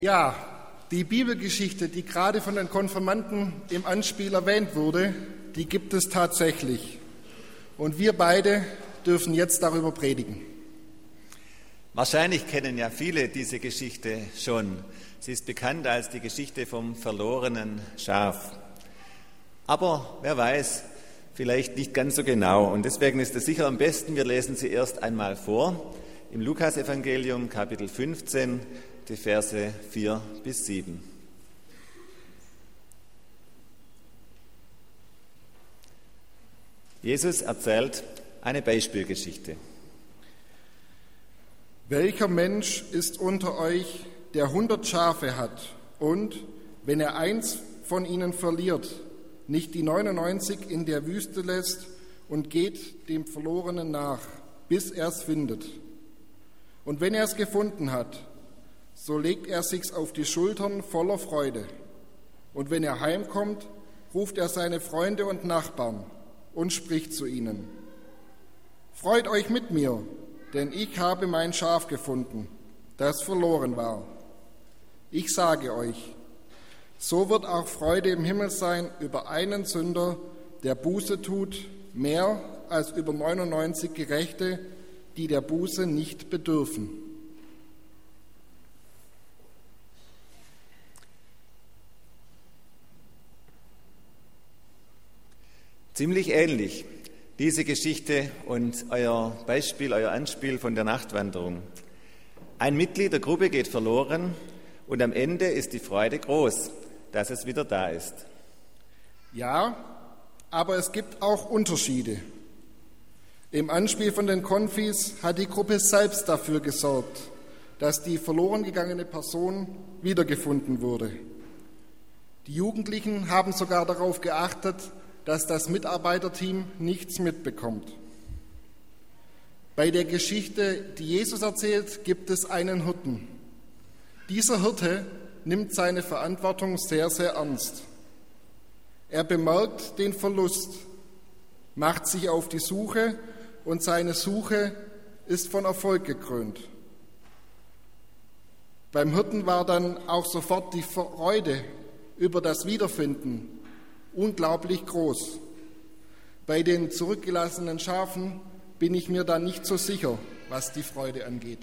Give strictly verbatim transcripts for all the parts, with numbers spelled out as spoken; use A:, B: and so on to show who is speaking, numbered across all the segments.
A: Ja, die Bibelgeschichte, die gerade von den Konfirmanden im Anspiel erwähnt wurde, die gibt es tatsächlich. Und wir beide dürfen jetzt darüber predigen.
B: Wahrscheinlich kennen ja viele diese Geschichte schon. Sie ist bekannt als die Geschichte vom verlorenen Schaf. Aber wer weiß, vielleicht nicht ganz so genau. Und deswegen ist es sicher am besten, wir lesen sie erst einmal vor. Im Lukasevangelium, Kapitel fünfzehn, die Verse vier bis sieben. Jesus erzählt eine Beispielgeschichte.
A: Welcher Mensch ist unter euch, der hundert Schafe hat und, wenn er eins von ihnen verliert, nicht die neunundneunzig in der Wüste lässt und geht dem Verlorenen nach, bis er es findet? Und wenn er es gefunden hat, so legt er sich's auf die Schultern voller Freude. Und wenn er heimkommt, ruft er seine Freunde und Nachbarn und spricht zu ihnen: Freut euch mit mir, denn ich habe mein Schaf gefunden, das verloren war. Ich sage euch, so wird auch Freude im Himmel sein über einen Sünder, der Buße tut, mehr als über neunundneunzig Gerechte, die der Buße nicht bedürfen.
B: Ziemlich ähnlich, diese Geschichte und euer Beispiel, euer Anspiel von der Nachtwanderung. Ein Mitglied der Gruppe geht verloren und am Ende ist die Freude groß, dass es wieder da ist.
A: Ja, aber es gibt auch Unterschiede. Im Anspiel von den Konfis hat die Gruppe selbst dafür gesorgt, dass die verloren gegangene Person wiedergefunden wurde. Die Jugendlichen haben sogar darauf geachtet, dass das Mitarbeiterteam nichts mitbekommt. Bei der Geschichte, die Jesus erzählt, gibt es einen Hirten. Dieser Hirte nimmt seine Verantwortung sehr, sehr ernst. Er bemerkt den Verlust, macht sich auf die Suche und seine Suche ist von Erfolg gekrönt. Beim Hirten war dann auch sofort die Freude über das Wiederfinden unglaublich groß. Bei den zurückgelassenen Schafen bin ich mir da nicht so sicher, was die Freude angeht.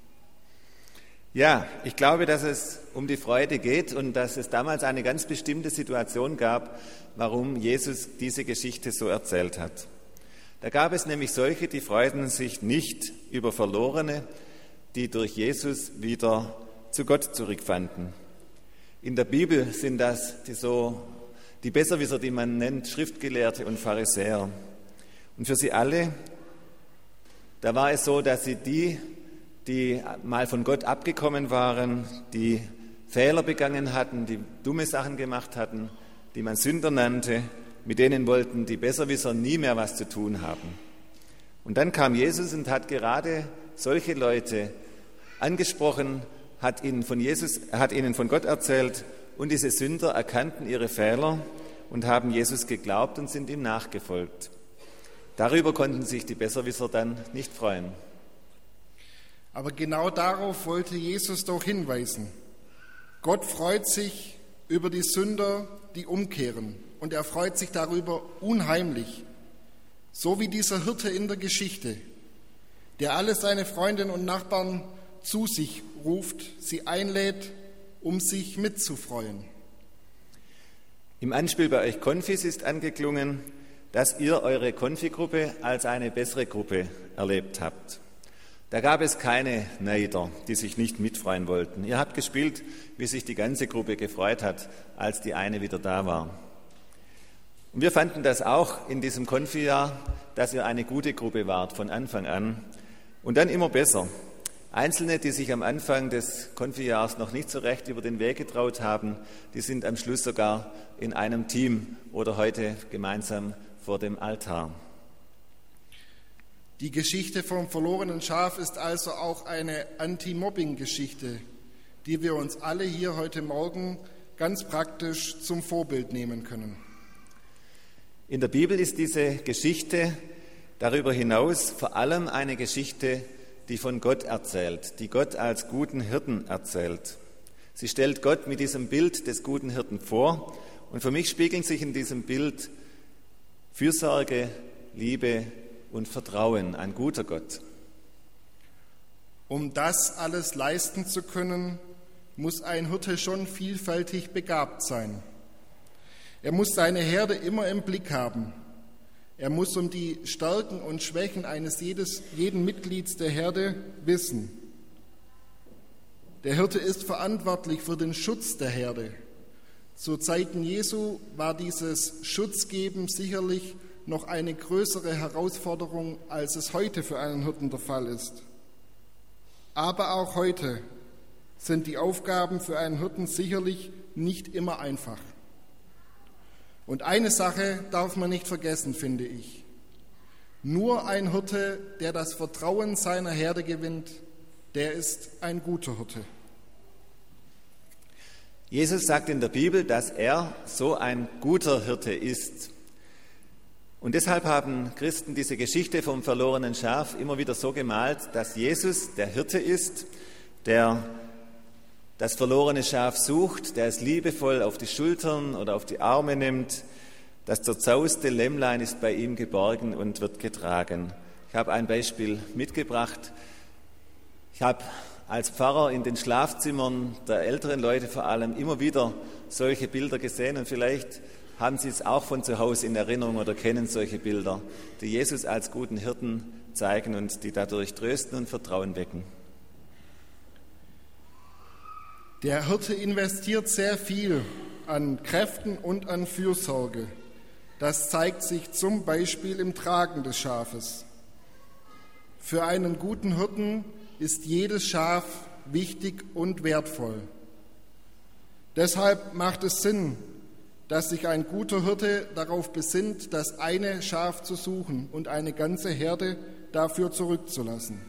B: Ja, ich glaube, dass es um die Freude geht und dass es damals eine ganz bestimmte Situation gab, warum Jesus diese Geschichte so erzählt hat. Da gab es nämlich solche, die freuten sich nicht über Verlorene, die durch Jesus wieder zu Gott zurückfanden. In der Bibel sind das die so die Besserwisser, die man nennt, Schriftgelehrte und Pharisäer. Und für sie alle, da war es so, dass sie die, die mal von Gott abgekommen waren, die Fehler begangen hatten, die dumme Sachen gemacht hatten, die man Sünder nannte, mit denen wollten die Besserwisser nie mehr was zu tun haben. Und dann kam Jesus und hat gerade solche Leute angesprochen, hat ihnen von Jesus, hat ihnen von Gott erzählt, und diese Sünder erkannten ihre Fehler und haben Jesus geglaubt und sind ihm nachgefolgt. Darüber konnten sich die Besserwisser dann nicht freuen.
A: Aber genau darauf wollte Jesus doch hinweisen. Gott freut sich über die Sünder, die umkehren, und er freut sich darüber unheimlich. So wie dieser Hirte in der Geschichte, der alle seine Freundinnen und Nachbarn zu sich ruft, sie einlädt, um sich mitzufreuen.
B: Im Anspiel bei euch Konfis ist angeklungen, dass ihr eure Konfigruppe als eine bessere Gruppe erlebt habt. Da gab es keine Neider, die sich nicht mitfreuen wollten. Ihr habt gespielt, wie sich die ganze Gruppe gefreut hat, als die eine wieder da war. Und wir fanden das auch in diesem Konfi-Jahr, dass ihr eine gute Gruppe wart von Anfang an und dann immer besser. Einzelne, die sich am Anfang des Konfijahrs noch nicht so recht über den Weg getraut haben, die sind am Schluss sogar in einem Team oder heute gemeinsam vor dem Altar.
A: Die Geschichte vom verlorenen Schaf ist also auch eine Anti-Mobbing-Geschichte, die wir uns alle hier heute Morgen ganz praktisch zum Vorbild nehmen können.
B: In der Bibel ist diese Geschichte darüber hinaus vor allem eine Geschichte, die von Gott erzählt, die Gott als guten Hirten erzählt. Sie stellt Gott mit diesem Bild des guten Hirten vor und für mich spiegeln sich in diesem Bild Fürsorge, Liebe und Vertrauen, ein guter Gott.
A: Um das alles leisten zu können, muss ein Hirte schon vielfältig begabt sein. Er muss seine Herde immer im Blick haben. Er muss um die Stärken und Schwächen eines jedes, jeden Mitglieds der Herde wissen. Der Hirte ist verantwortlich für den Schutz der Herde. Zu Zeiten Jesu war dieses Schutzgeben sicherlich noch eine größere Herausforderung, als es heute für einen Hirten der Fall ist. Aber auch heute sind die Aufgaben für einen Hirten sicherlich nicht immer einfach. Und eine Sache darf man nicht vergessen, finde ich. Nur ein Hirte, der das Vertrauen seiner Herde gewinnt, der ist ein guter Hirte.
B: Jesus sagt in der Bibel, dass er so ein guter Hirte ist. Und deshalb haben Christen diese Geschichte vom verlorenen Schaf immer wieder so gemalt, dass Jesus der Hirte ist, der das verlorene Schaf sucht, der es liebevoll auf die Schultern oder auf die Arme nimmt. Das zerzauste Lämmlein ist bei ihm geborgen und wird getragen. Ich habe ein Beispiel mitgebracht. Ich habe als Pfarrer in den Schlafzimmern der älteren Leute vor allem immer wieder solche Bilder gesehen und vielleicht haben Sie es auch von zu Hause in Erinnerung oder kennen solche Bilder, die Jesus als guten Hirten zeigen und die dadurch trösten und Vertrauen wecken.
A: Der Hirte investiert sehr viel an Kräften und an Fürsorge. Das zeigt sich zum Beispiel im Tragen des Schafes. Für einen guten Hirten ist jedes Schaf wichtig und wertvoll. Deshalb macht es Sinn, dass sich ein guter Hirte darauf besinnt, das eine Schaf zu suchen und eine ganze Herde dafür zurückzulassen.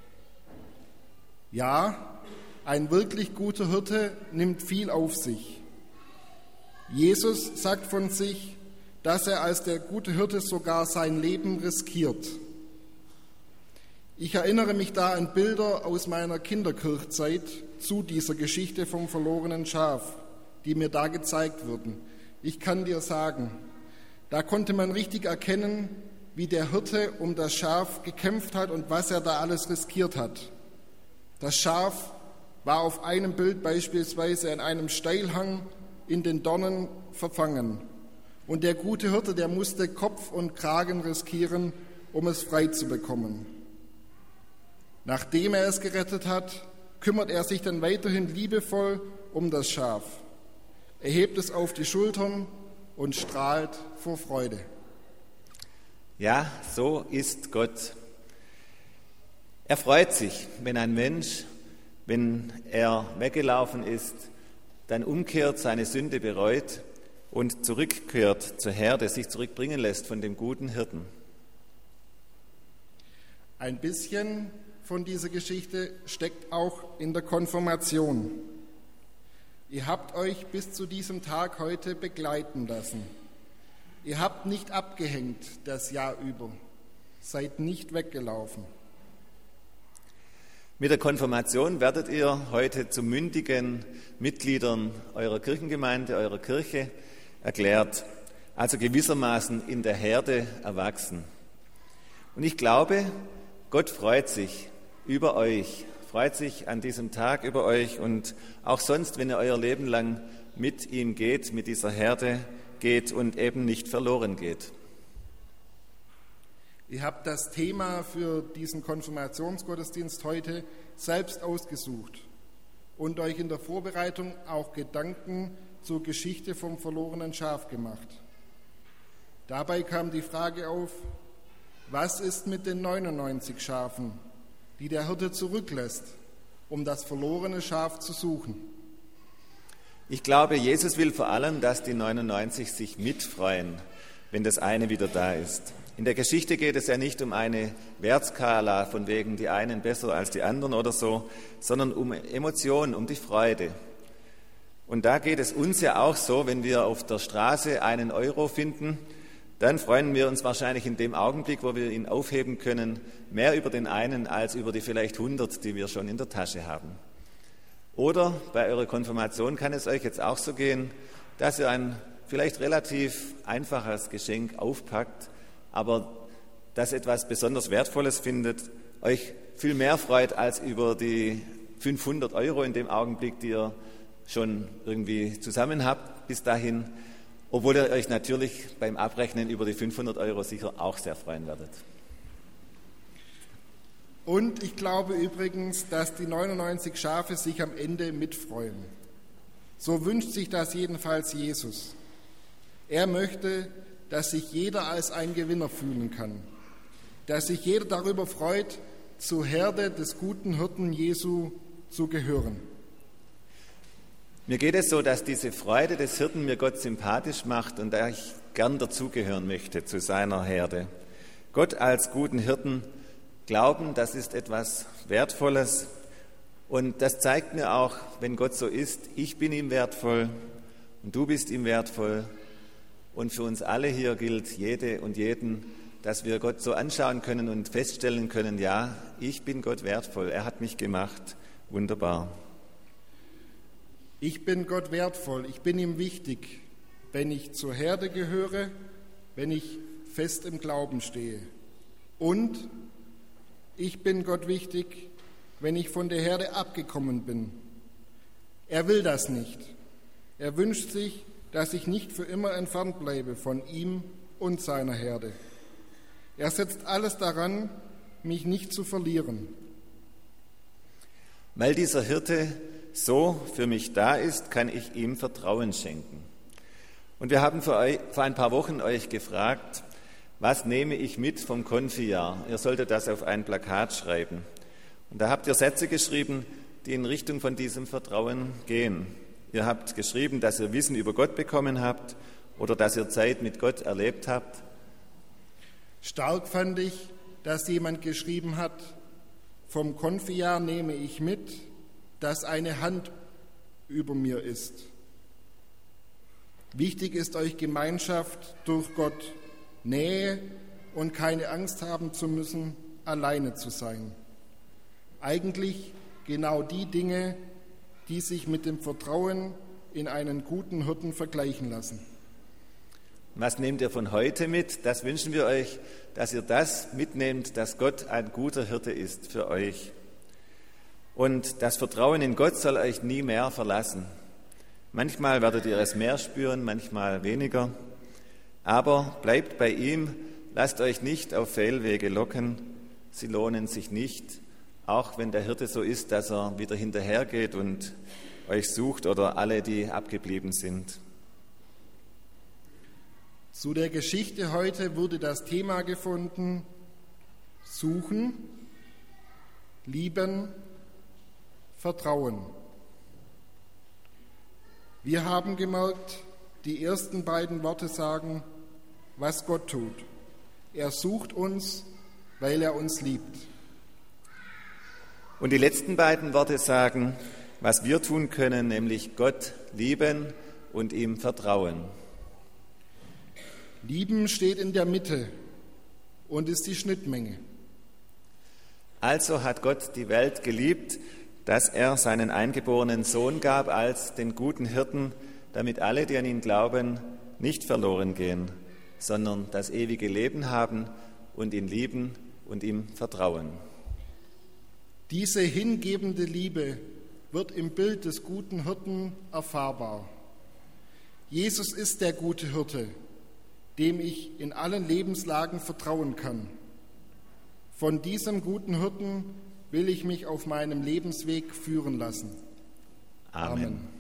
A: Ja, ein wirklich guter Hirte nimmt viel auf sich. Jesus sagt von sich, dass er als der gute Hirte sogar sein Leben riskiert. Ich erinnere mich da an Bilder aus meiner Kinderkirchzeit zu dieser Geschichte vom verlorenen Schaf, die mir da gezeigt wurden. Ich kann dir sagen, da konnte man richtig erkennen, wie der Hirte um das Schaf gekämpft hat und was er da alles riskiert hat. Das Schaf war auf einem Bild beispielsweise an einem Steilhang in den Dornen verfangen. Und der gute Hirte, der musste Kopf und Kragen riskieren, um es frei zu bekommen. Nachdem er es gerettet hat, kümmert er sich dann weiterhin liebevoll um das Schaf. Er hebt es auf die Schultern und strahlt vor Freude.
B: Ja, so ist Gott. Er freut sich, wenn ein Mensch, wenn er weggelaufen ist, dann umkehrt, seine Sünde bereut und zurückkehrt zur Herde, sich zurückbringen lässt von dem guten Hirten.
A: Ein bisschen von dieser Geschichte steckt auch in der Konfirmation. Ihr habt euch bis zu diesem Tag heute begleiten lassen. Ihr habt nicht abgehängt das Jahr über, seid nicht weggelaufen.
B: Mit der Konfirmation werdet ihr heute zu mündigen Mitgliedern eurer Kirchengemeinde, eurer Kirche erklärt, also gewissermaßen in der Herde erwachsen. Und ich glaube, Gott freut sich über euch, freut sich an diesem Tag über euch und auch sonst, wenn ihr euer Leben lang mit ihm geht, mit dieser Herde geht und eben nicht verloren geht.
A: Ihr habt das Thema für diesen Konfirmationsgottesdienst heute selbst ausgesucht und euch in der Vorbereitung auch Gedanken zur Geschichte vom verlorenen Schaf gemacht. Dabei kam die Frage auf, was ist mit den neunundneunzig Schafen, die der Hirte zurücklässt, um das verlorene Schaf zu suchen?
B: Ich glaube, Jesus will vor allem, dass die neunundneunzig sich mitfreuen, wenn das eine wieder da ist. In der Geschichte geht es ja nicht um eine Wertskala, von wegen die einen besser als die anderen oder so, sondern um Emotionen, um die Freude. Und da geht es uns ja auch so, wenn wir auf der Straße einen Euro finden, dann freuen wir uns wahrscheinlich in dem Augenblick, wo wir ihn aufheben können, mehr über den einen als über die vielleicht hundert, die wir schon in der Tasche haben. Oder bei eurer Konfirmation kann es euch jetzt auch so gehen, dass ihr ein vielleicht relativ einfaches Geschenk aufpackt, aber das etwas besonders Wertvolles findet, euch viel mehr freut als über die fünfhundert Euro in dem Augenblick, die ihr schon irgendwie zusammen habt bis dahin, obwohl ihr euch natürlich beim Abrechnen über die fünfhundert Euro sicher auch sehr freuen werdet.
A: Und ich glaube übrigens, dass die neunundneunzig Schafe sich am Ende mitfreuen. So wünscht sich das jedenfalls Jesus. Er möchte, dass sich jeder als ein Gewinner fühlen kann, dass sich jeder darüber freut, zur Herde des guten Hirten Jesu zu gehören.
B: Mir geht es so, dass diese Freude des Hirten mir Gott sympathisch macht und da ich gern dazugehören möchte zu seiner Herde. Gott als guten Hirten glauben, das ist etwas Wertvolles und das zeigt mir auch, wenn Gott so ist, ich bin ihm wertvoll und du bist ihm wertvoll und für uns alle hier gilt, jede und jeden, dass wir Gott so anschauen können und feststellen können, ja, ich bin Gott wertvoll, er hat mich gemacht, wunderbar.
A: Ich bin Gott wertvoll, ich bin ihm wichtig, wenn ich zur Herde gehöre, wenn ich fest im Glauben stehe. Und ich bin Gott wichtig, wenn ich von der Herde abgekommen bin. Er will das nicht. Er wünscht sich, dass ich nicht für immer entfernt bleibe von ihm und seiner Herde. Er setzt alles daran, mich nicht zu verlieren.
B: Weil dieser Hirte so für mich da ist, kann ich ihm Vertrauen schenken. Und wir haben vor, euch, vor ein paar Wochen euch gefragt, was nehme ich mit vom Konfijahr? Ihr solltet das auf ein Plakat schreiben. Und da habt ihr Sätze geschrieben, die in Richtung von diesem Vertrauen gehen. Ihr habt geschrieben, dass ihr Wissen über Gott bekommen habt oder dass ihr Zeit mit Gott erlebt habt.
A: Stark fand ich, dass jemand geschrieben hat, vom Konfijahr nehme ich mit, dass eine Hand über mir ist. Wichtig ist euch Gemeinschaft durch Gott, Nähe und keine Angst haben zu müssen, alleine zu sein. Eigentlich genau die Dinge, die sich mit dem Vertrauen in einen guten Hirten vergleichen lassen.
B: Was nehmt ihr von heute mit? Das wünschen wir euch, dass ihr das mitnehmt, dass Gott ein guter Hirte ist für euch. Und das Vertrauen in Gott soll euch nie mehr verlassen. Manchmal werdet ihr es mehr spüren, manchmal weniger. Aber bleibt bei ihm, lasst euch nicht auf Fehlwege locken. Sie lohnen sich nicht, auch wenn der Hirte so ist, dass er wieder hinterhergeht und euch sucht oder alle, die abgeblieben sind.
A: Zu der Geschichte heute wurde das Thema gefunden: Suchen, Lieben, Vertrauen. Wir haben gemerkt, die ersten beiden Worte sagen, was Gott tut. Er sucht uns, weil er uns liebt.
B: Und die letzten beiden Worte sagen, was wir tun können, nämlich Gott lieben und ihm vertrauen.
A: Lieben steht in der Mitte und ist die Schnittmenge.
B: Also hat Gott die Welt geliebt, dass er seinen eingeborenen Sohn gab als den guten Hirten, damit alle, die an ihn glauben, nicht verloren gehen, sondern das ewige Leben haben und ihn lieben und ihm vertrauen.
A: Diese hingebende Liebe wird im Bild des guten Hirten erfahrbar. Jesus ist der gute Hirte, dem ich in allen Lebenslagen vertrauen kann. Von diesem guten Hirten will ich mich auf meinem Lebensweg führen lassen.
B: Amen. Amen.